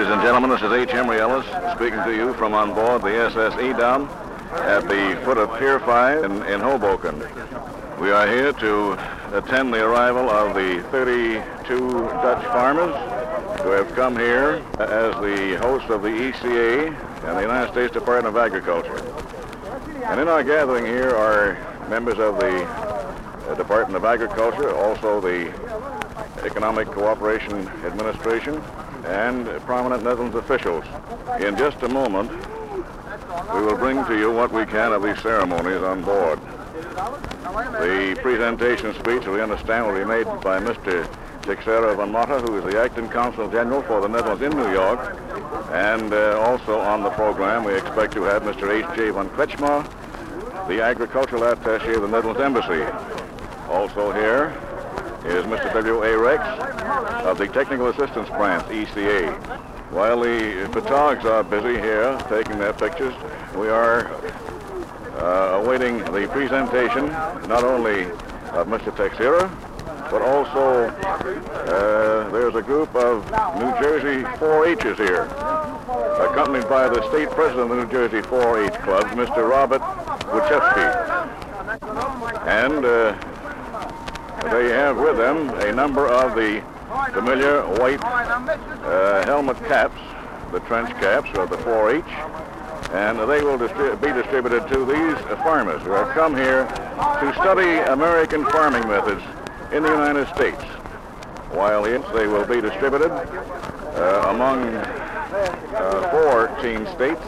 Ladies and gentlemen, this is H. Henry Ellis speaking to you from on board the SS Edam at the foot of Pier 5 in Hoboken. We are here to attend the arrival of the 32 Dutch farmers who have come here as the hosts of the ECA and the United States Department of Agriculture. And in our gathering here are members of the Department of Agriculture, also the Economic Cooperation Administration, and prominent Netherlands officials. In just a moment, we will bring to you what we can of these ceremonies on board. The presentation speech, we understand, will be made by Mr. Teixeira van Mata, who is the Acting Consul General for the Netherlands in New York. And also on the program, we expect to have Mr. H.J. van Kretschmar, the Agricultural Attaché of the Netherlands Embassy. Also here is Mr. W.A. Rex of the Technical Assistance Branch, ECA. While the photographers are busy here taking their pictures, we are awaiting the presentation not only of Mr. Teixeira, but also there's a group of New Jersey 4-H's here, accompanied by the state president of the New Jersey 4-H clubs, Mr. Robert Wachewski. And they have with them a number of the familiar white helmet caps, the trench caps of the 4-H, and they will be distributed to these farmers who have come here to study American farming methods in the United States. While they will be distributed among 14 states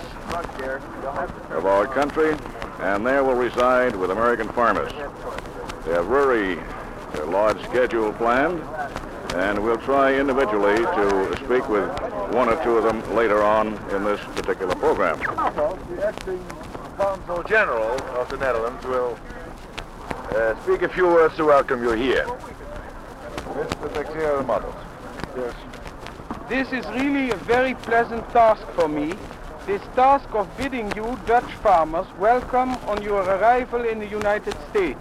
of our country, and there will reside with American farmers. They have very large schedule planned, and we'll try individually to speak with one or two of them later on in this particular program. The Acting Consul General of the Netherlands will speak a few words to welcome you here. Mr. Teixeira van Mata. Yes. This is really a very pleasant task for me, this task of bidding you Dutch farmers welcome on your arrival in the United States.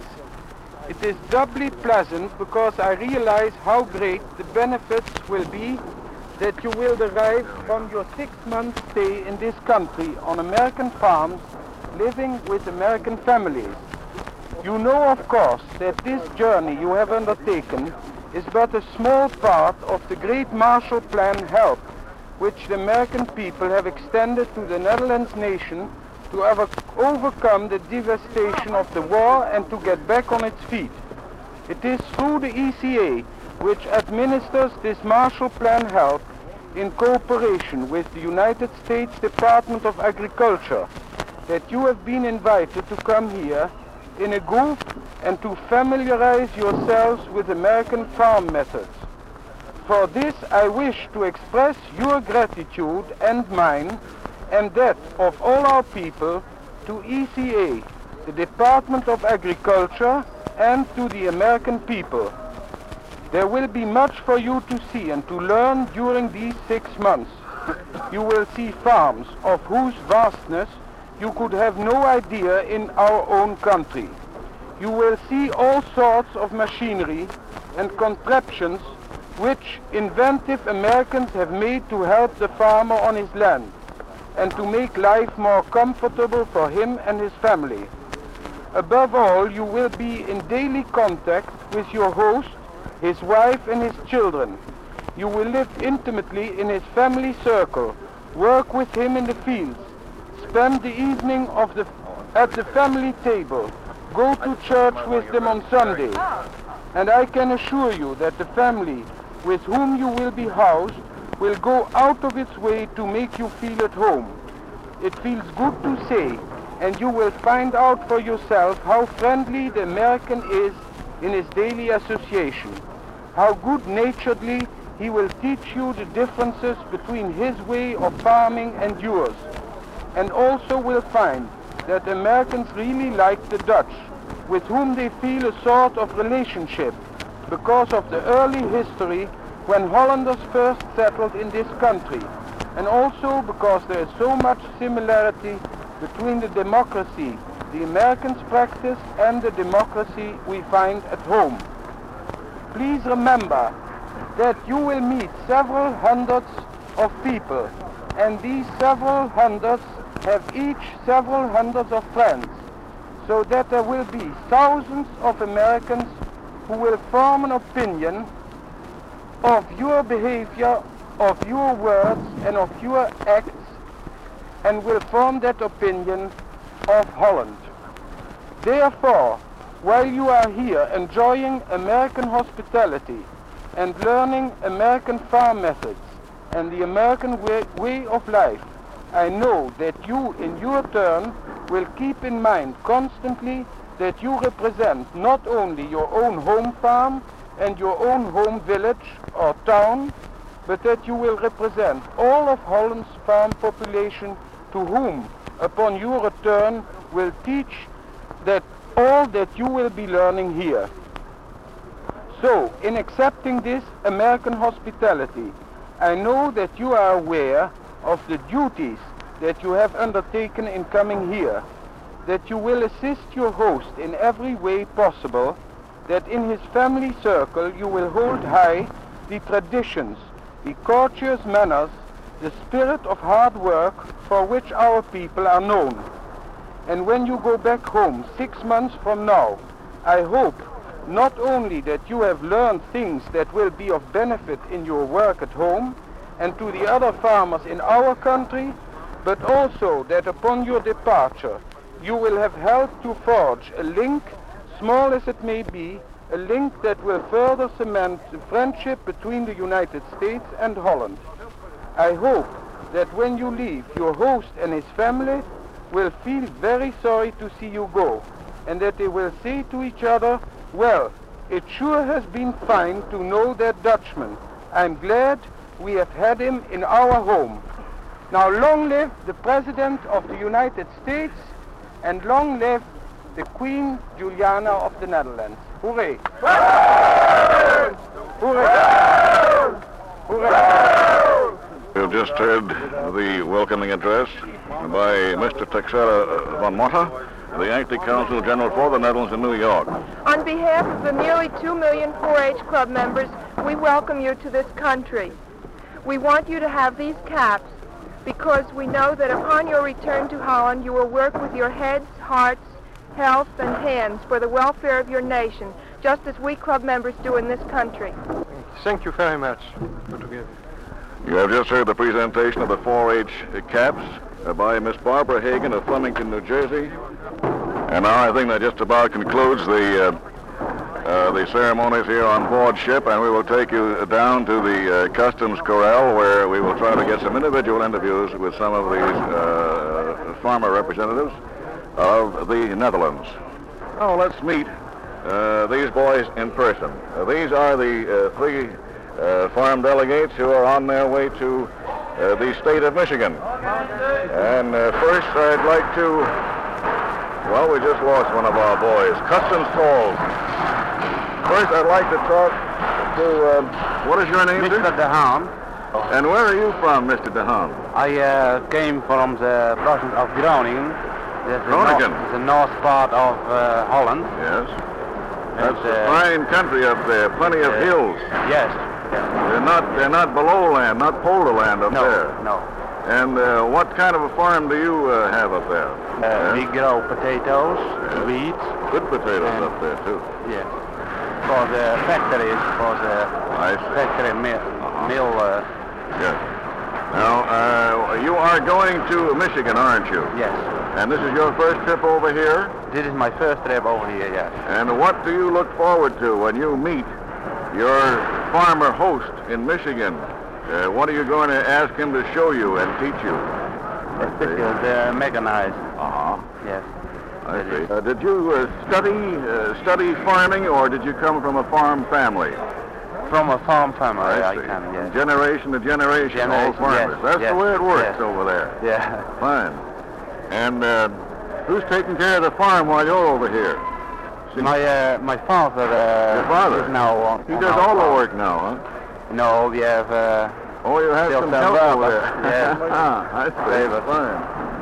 It is doubly pleasant because I realize how great the benefits will be that you will derive from your 6-month stay in this country on American farms, living with American families. You know, of course, that this journey you have undertaken is but a small part of the great Marshall Plan help which the American people have extended to the Netherlands nation to overcome the devastation of the war and to get back on its feet. It is through the ECA, which administers this Marshall Plan help in cooperation with the United States Department of Agriculture, that you have been invited to come here in a group and to familiarize yourselves with American farm methods. For this, I wish to express your gratitude and mine, and that of all our people, to ECA, the Department of Agriculture, and to the American people. There will be much for you to see and to learn during these 6 months. You will see farms of whose vastness you could have no idea in our own country. You will see all sorts of machinery and contraptions which inventive Americans have made to help the farmer on his land and to make life more comfortable for him and his family. Above all, you will be in daily contact with your host, his wife and his children. You will live intimately in his family circle, work with him in the fields, spend the evening at the family table, go to church with them on Sunday. And I can assure you that the family with whom you will be housed will go out of its way to make you feel at home. It feels good to say, and you will find out for yourself how friendly the American is in his daily association, how good-naturedly he will teach you the differences between his way of farming and yours, and also will find that Americans really like the Dutch, with whom they feel a sort of relationship because of the early history when Hollanders first settled in this country, and also because there is so much similarity between the democracy the Americans practice and the democracy we find at home. Please remember that you will meet several hundreds of people, and these several hundreds have each several hundreds of friends, so that there will be thousands of Americans who will form an opinion of your behavior, of your words, and of your acts, and will form that opinion of Holland. Therefore, while you are here enjoying American hospitality and learning American farm methods and the American way of life, I know that you, in your turn, will keep in mind constantly that you represent not only your own home farm and your own home village or town, but that you will represent all of Holland's farm population, to whom, upon your return, will teach that all that you will be learning here. So, in accepting this American hospitality, I know that you are aware of the duties that you have undertaken in coming here, that you will assist your host in every way possible, that in his family circle you will hold high the traditions, the courteous manners, the spirit of hard work for which our people are known. And when you go back home 6 months from now, I hope not only that you have learned things that will be of benefit in your work at home and to the other farmers in our country, but also that upon your departure you will have helped to forge a link, small as it may be, a link that will further cement the friendship between the United States and Holland. I hope that when you leave, your host and his family will feel very sorry to see you go, and that they will say to each other, well, it sure has been fine to know that Dutchman. I'm glad we have had him in our home. Now long live the President of the United States, and long live the Queen Juliana of the Netherlands. Hooray! Hooray! Hooray! We've just heard the welcoming address by Mr. Texera van Motta, the Acting Consul General for the Netherlands in New York. On behalf of the nearly 2 million 4-H Club members, we welcome you to this country. We want you to have these caps because we know that upon your return to Holland, you will work with your heads, hearts, health, and hands for the welfare of your nation, just as we club members do in this country. Thank you very much. Good to give you. You have just heard the presentation of the 4-H caps by Miss Barbara Hagan of Flemington, New Jersey. And now I think that just about concludes the ceremonies here on board ship, and we will take you down to the Customs Corral, where we will try to get some individual interviews with some of these farmer representatives of the Netherlands. Now let's meet these boys in person. These are the three farm delegates who are on their way to the state of Michigan. And first I'd like to, well, we just lost one of our boys, Customs Falls. First I'd like to talk to, what is your name, Mr. sir? DeHaan. And where are you from, Mr. DeHaan? I came from the province of Groningen. That's Groningen? The north part of Holland. Yes. That's a fine country up there, plenty of hills. Yes. They're not below land, not polar land up there. No. And what kind of a farm do you have up there? We grow potatoes, wheat. Good potatoes up there too. Yes. For the factories, for the factory mill. Yes. Now, you are going to Michigan, aren't you? Yes. And this is your first trip over here? This is my first trip over here, yes. And what do you look forward to when you meet your farmer host in Michigan? What are you going to ask him to show you and teach you? They're mechanized. Uh-huh. Yes. I see. Did you study farming, or did you come from a farm family? From a farm family, I see. can, yes. Generation to generation, all farmers. Yes, That's yes, the way it works yes. over there. Yeah. Fine. And who's taking care of the farm while you're over here? My father. Your father? Is now on. He does all the work now, huh? No, we have. Oh, you have still some some help work, over there. yes. I see. Fine.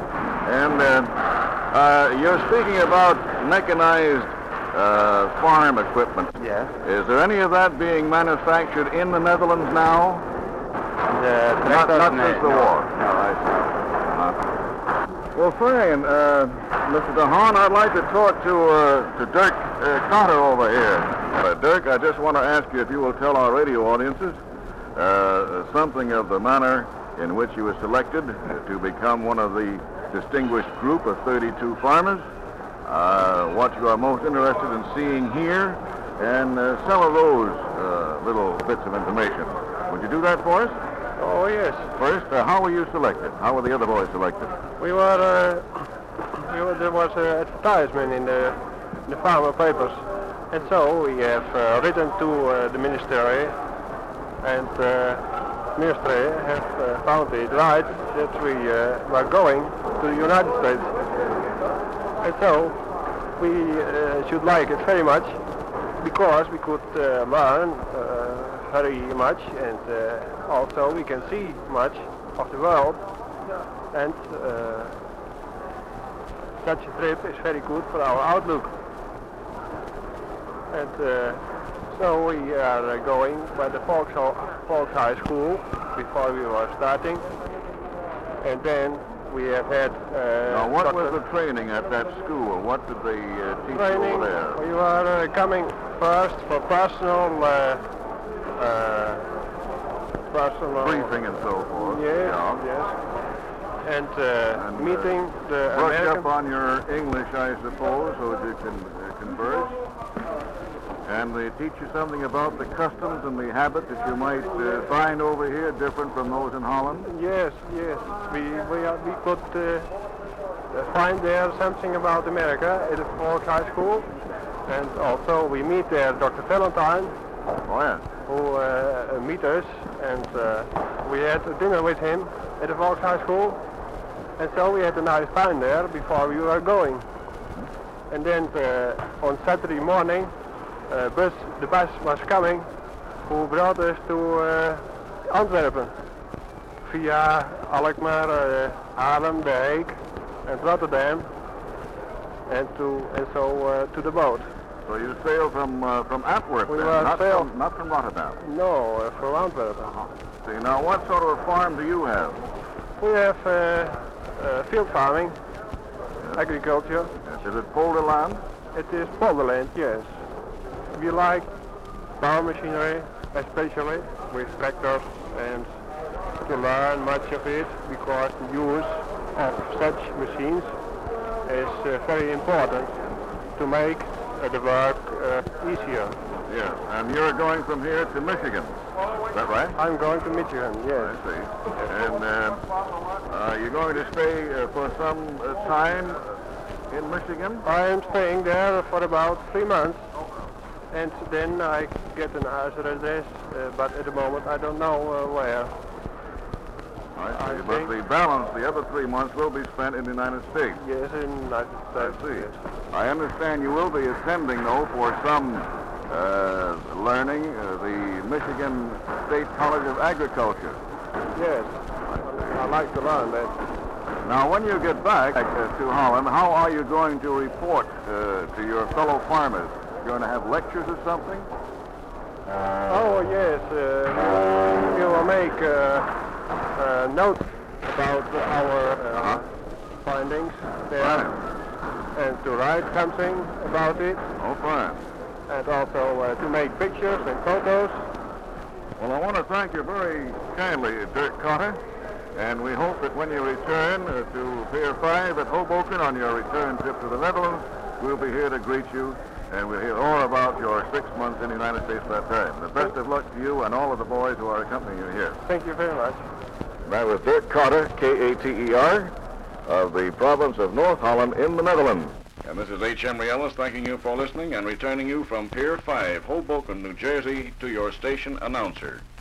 And you're speaking about mechanized farm equipment. Yes. Is there any of that being manufactured in the Netherlands now? Not since the war. No, I see. Well, fine. Mr. DeHaan, I'd like to talk to Dirk Cotter over here. Dirk, I just want to ask you if you will tell our radio audiences something of the manner in which you were selected to become one of the distinguished group of 32 farmers, what you are most interested in seeing here, and some of those little bits of information. Would you do that for us? Oh, yes. First, how were you selected? How were the other boys selected? There was an advertisement in the farmer papers, and so we have written to the ministry, and ministry have found it right that we were going to the United States. And so we should like it very much, because we could learn very much, and also we can see much of the world, and such a trip is very good for our outlook. And so we are going by the Volks High School before we were starting, and then we have had... now, what was the training at that school? What did they teach you over there? We were coming first for personal briefing and so forth. Yes, yeah. yes. And meeting the brush American... up on your English, I suppose, so that you can converse. And they teach you something about the customs and the habit that you might find over here different from those in Holland? Yes, yes. We could find there something about America at the Volks High School. And also we meet there Dr. Valentine. Oh, yes. Who meet us, and we had a dinner with him at the Volks High School. And so we had a nice time there before we were going. And then on Saturday morning, the bus was coming, who brought us to Antwerpen via Alkmaar, Haarlem, The Hague, and Rotterdam, and so to the boat. So you sailed from Antwerp, we then, not from Rotterdam? No, from Antwerp. See, now what sort of a farm do you have? We have field farming, agriculture. Yes. Is it polderland? It is polderland, yes. We like power machinery, especially with tractors, and to learn much of it, because the use of such machines is very important to make the work easier. Yes, and you're going from here to Michigan, is that right? I'm going to Michigan, yes. I see. And you're going to stay for some time in Michigan? I am staying there for about 3 months, and then I get an address, but at the moment I don't know where. I see, but the balance, the other 3 months, will be spent in the United States. Yes, in the United States. I see. Yes. I understand you will be attending, though, for some learning, the Michigan State College of Agriculture. Yes, I like to learn that. Now, when you get back to Holland, how are you going to report to your fellow farmers? You're going to have lectures or something? Oh, yes. We will make notes about our findings there, and to write something about it. Oh, fine. And also to make pictures and photos. Well, I want to thank you very kindly, Dirk Cotter, and we hope that when you return to Pier 5 at Hoboken on your return trip to the Netherlands, we'll be here to greet you, and we'll hear all about your 6 months in the United States that time. The best of luck to you and all of the boys who are accompanying you here. Thank you very much. That was Dirk Cotter, K-A-T-E-R, of the province of North Holland in the Netherlands. And this is H. Emery Ellis thanking you for listening and returning you from Pier 5, Hoboken, New Jersey, to your station announcer.